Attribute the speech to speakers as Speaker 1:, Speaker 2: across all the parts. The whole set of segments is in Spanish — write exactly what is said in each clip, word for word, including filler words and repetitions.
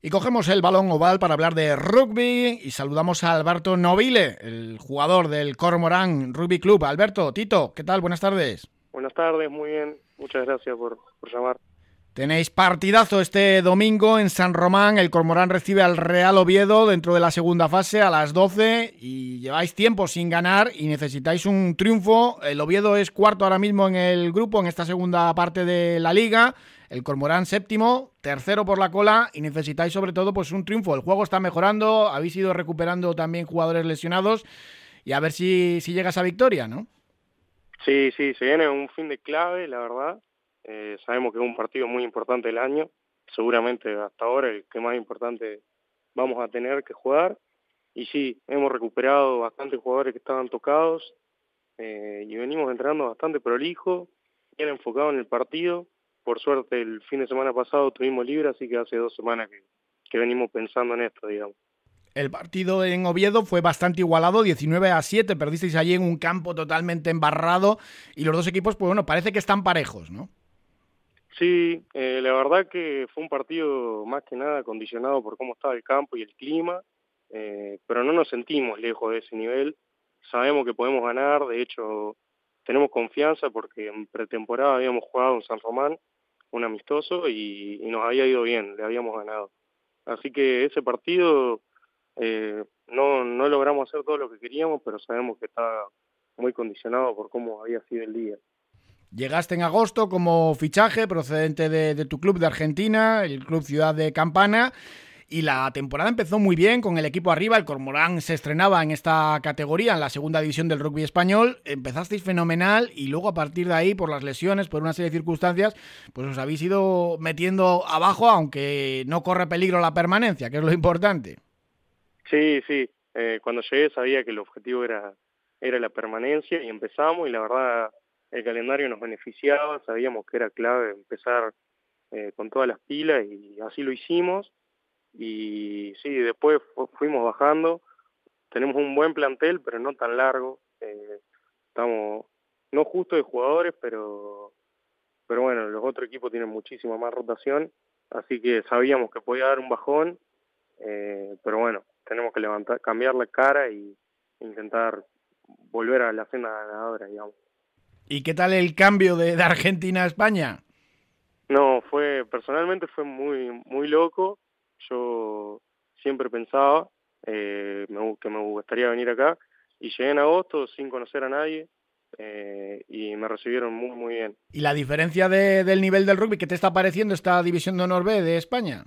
Speaker 1: Y cogemos el balón oval para hablar de rugby y saludamos a Alberto Novile, el jugador del Cormorán Rugby Club. Alberto, Tito, ¿qué tal? Buenas tardes.
Speaker 2: Buenas tardes, muy bien. Muchas gracias por, por llamar.
Speaker 1: Tenéis partidazo este domingo en San Román. El Cormorán recibe al Real Oviedo dentro de la segunda fase a las doce y lleváis tiempo sin ganar y necesitáis un triunfo. El Oviedo es cuarto ahora mismo en el grupo, en esta segunda parte de la liga. El Cormorán séptimo, tercero por la cola y necesitáis sobre todo pues un triunfo. El juego está mejorando, habéis ido recuperando también jugadores lesionados y a ver si, si llega esa victoria, ¿no?
Speaker 2: Sí, sí, se viene un fin de clave, la verdad. Eh, sabemos que es un partido muy importante del año. Seguramente hasta ahora el que más importante vamos a tener que jugar. Y sí, hemos recuperado bastantes jugadores que estaban tocados eh, y venimos entrenando bastante prolijo, bien enfocado en el partido. Por suerte el fin de semana pasado tuvimos libre, así que hace dos semanas que, que venimos pensando en esto, digamos.
Speaker 1: El partido en Oviedo fue bastante igualado, diecinueve a siete, perdisteis allí en un campo totalmente embarrado y los dos equipos, pues bueno, parece que están parejos, ¿no?
Speaker 2: Sí, eh, la verdad que fue un partido más que nada condicionado por cómo estaba el campo y el clima, eh, pero no nos sentimos lejos de ese nivel. Sabemos que podemos ganar, de hecho tenemos confianza porque en pretemporada habíamos jugado en San Román, un amistoso, y, y nos había ido bien, le habíamos ganado. Así que ese partido eh, no, no logramos hacer todo lo que queríamos, pero sabemos que está muy condicionado por cómo había sido el día.
Speaker 1: Llegaste en agosto como fichaje procedente de, de tu club de Argentina, el Club Ciudad de Campana, y la temporada empezó muy bien con el equipo arriba. El Cormorán se estrenaba en esta categoría, en la segunda división del rugby español. Empezasteis fenomenal y luego a partir de ahí, por las lesiones, por una serie de circunstancias, pues os habéis ido metiendo abajo, aunque no corre peligro la permanencia, que es lo importante.
Speaker 2: Sí, sí, eh, cuando llegué sabía que el objetivo era, era la permanencia y empezamos y la verdad el calendario nos beneficiaba, sabíamos que era clave empezar eh, con todas las pilas y así lo hicimos y sí, después fu- fuimos bajando, tenemos un buen plantel pero no tan largo, eh, estamos no justo de jugadores pero, pero bueno, los otros equipos tienen muchísima más rotación, así que sabíamos que podía dar un bajón. Eh, pero bueno, tenemos que levantar, cambiar la cara y intentar volver a la senda ganadora, digamos.
Speaker 1: ¿Y qué tal el cambio de, de Argentina a España?
Speaker 2: No, fue, personalmente fue muy, muy loco. Yo siempre pensaba eh, me, que me gustaría venir acá y llegué en agosto sin conocer a nadie eh, y me recibieron muy, muy bien.
Speaker 1: ¿Y la diferencia de, del nivel del rugby? ¿Qué te está pareciendo esta división de honor B de España?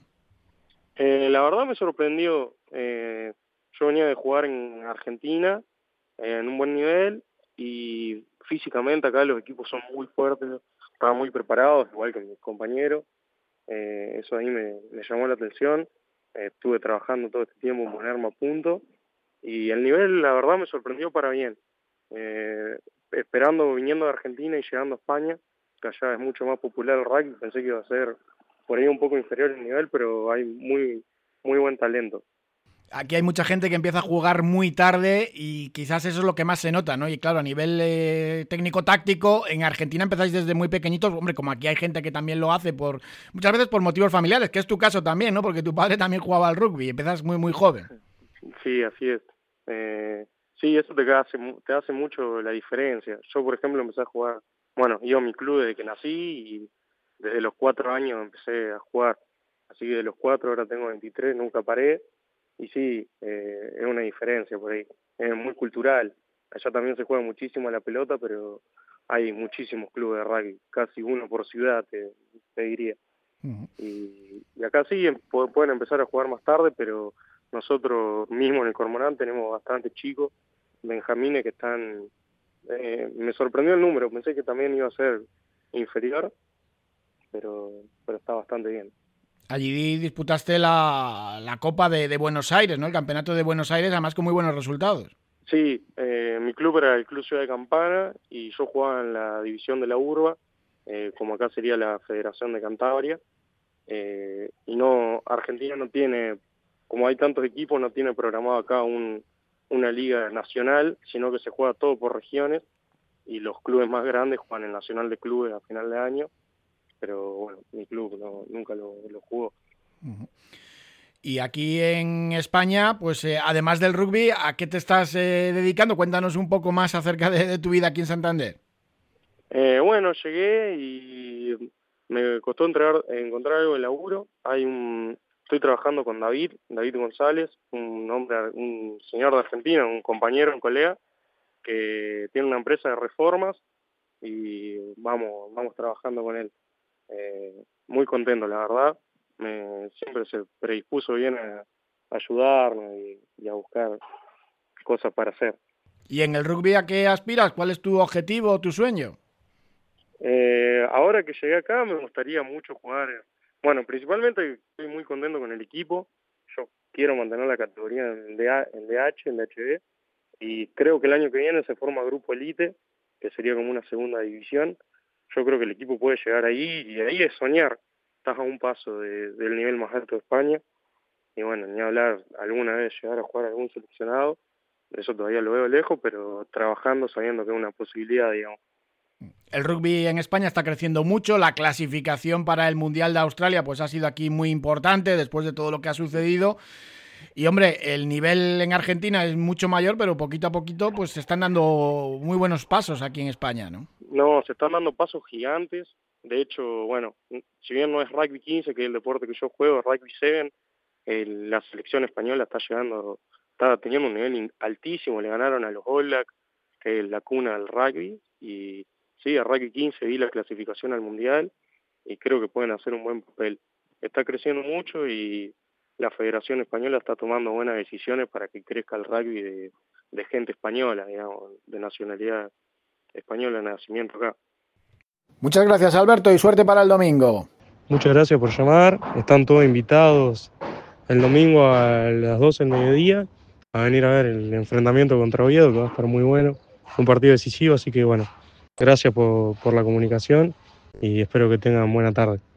Speaker 2: Eh, la verdad me sorprendió. Eh, yo venía de jugar en Argentina eh, en un buen nivel y físicamente acá los equipos son muy fuertes, estaban muy preparados, igual que mis compañeros. Eh, eso ahí me, me llamó la atención. Eh, estuve trabajando todo este tiempo en ponerme a punto y el nivel, la verdad, me sorprendió para bien. Eh, esperando, viniendo de Argentina y llegando a España, que allá es mucho más popular el rugby, pensé que iba a ser por ahí un poco inferior el nivel, pero hay muy, muy buen talento.
Speaker 1: Aquí hay mucha gente que empieza a jugar muy tarde y quizás eso es lo que más se nota, ¿no? Y claro, a nivel eh, técnico-táctico, en Argentina empezáis desde muy pequeñitos, hombre, como aquí hay gente que también lo hace por muchas veces por motivos familiares, que es tu caso también, ¿no? Porque tu padre también jugaba al rugby y empiezas muy, muy joven.
Speaker 2: Sí, así es. Eh, sí, eso te hace, mu- te hace mucho la diferencia. Yo, por ejemplo, empecé a jugar, bueno, iba a mi club desde que nací y desde los cuatro años empecé a jugar. Así que de los cuatro ahora tengo veintitrés, nunca paré. Y sí, eh, es una diferencia por ahí. Es muy cultural. Allá también se juega muchísimo a la pelota, pero hay muchísimos clubes de rugby, casi uno por ciudad, te, te diría.
Speaker 1: Uh-huh.
Speaker 2: Y, y acá sí em- pu- pueden empezar a jugar más tarde, pero nosotros mismos en el Cormorán tenemos bastantes chicos, benjamines que están... Eh, me sorprendió el número, pensé que también iba a ser inferior, pero, pero está bastante bien.
Speaker 1: Allí disputaste la, la Copa de, de Buenos Aires, ¿no? El Campeonato de Buenos Aires, además con muy buenos resultados.
Speaker 2: Sí, eh, mi club era el Club Ciudad de Campana y yo jugaba en la división de la Urba, eh, como acá sería la Federación de Cantabria. Eh, y no, Argentina no tiene, como hay tantos equipos, no tiene programado acá un, una liga nacional, sino que se juega todo por regiones y los clubes más grandes juegan el Nacional de Clubes a final de año, pero bueno, mi club no, nunca lo, lo jugó.
Speaker 1: Uh-huh. Y aquí en España, pues eh, además del rugby, ¿a qué te estás eh, dedicando? Cuéntanos un poco más acerca de, de tu vida aquí en Santander.
Speaker 2: Eh, bueno, llegué y me costó entregar, encontrar algo de laburo. Hay un, estoy trabajando con David, David González, un hombre, un señor de Argentina, un compañero, un colega, que tiene una empresa de reformas y vamos, vamos trabajando con él. Eh, muy contento, la verdad. Me, siempre se predispuso bien a, a ayudarnos y, y a buscar cosas para hacer.
Speaker 1: ¿Y en el rugby a qué aspiras? ¿Cuál es tu objetivo o tu sueño?
Speaker 2: Eh, ahora que llegué acá me gustaría mucho jugar. Bueno, principalmente estoy muy contento con el equipo. Yo quiero mantener la categoría en, D A, en D H, en D H B, y creo que el año que viene se forma Grupo Elite, que sería como una segunda división. Yo creo que el equipo puede llegar ahí, y ahí es soñar. Estás a un paso de, del nivel más alto de España, y bueno, ni hablar alguna vez llegar a jugar a algún seleccionado, eso todavía lo veo lejos, pero trabajando, sabiendo que es una posibilidad, digamos.
Speaker 1: El rugby en España está creciendo mucho, la clasificación para el Mundial de Australia pues ha sido aquí muy importante después de todo lo que ha sucedido. Y hombre, el nivel en Argentina es mucho mayor, pero poquito a poquito pues se están dando muy buenos pasos aquí en España, ¿no?
Speaker 2: No, se están dando pasos gigantes. De hecho, bueno, si bien no es rugby quince, que es el deporte que yo juego, rugby siete, el, la selección española está llegando, está teniendo un nivel altísimo. Le ganaron a los All Blacks, que es la cuna del rugby, y sí, a rugby quince vi la clasificación al mundial y creo que pueden hacer un buen papel. Está creciendo mucho y la Federación Española está tomando buenas decisiones para que crezca el rugby de, de gente española, digamos, de nacionalidad española, de nacimiento acá.
Speaker 1: Muchas gracias, Alberto, y suerte para el domingo.
Speaker 3: Muchas gracias por llamar. Están todos invitados el domingo a las doce del mediodía a venir a ver el enfrentamiento contra Oviedo, que va a estar muy bueno. Un partido decisivo, así que bueno, gracias por, por la comunicación y espero que tengan buena tarde.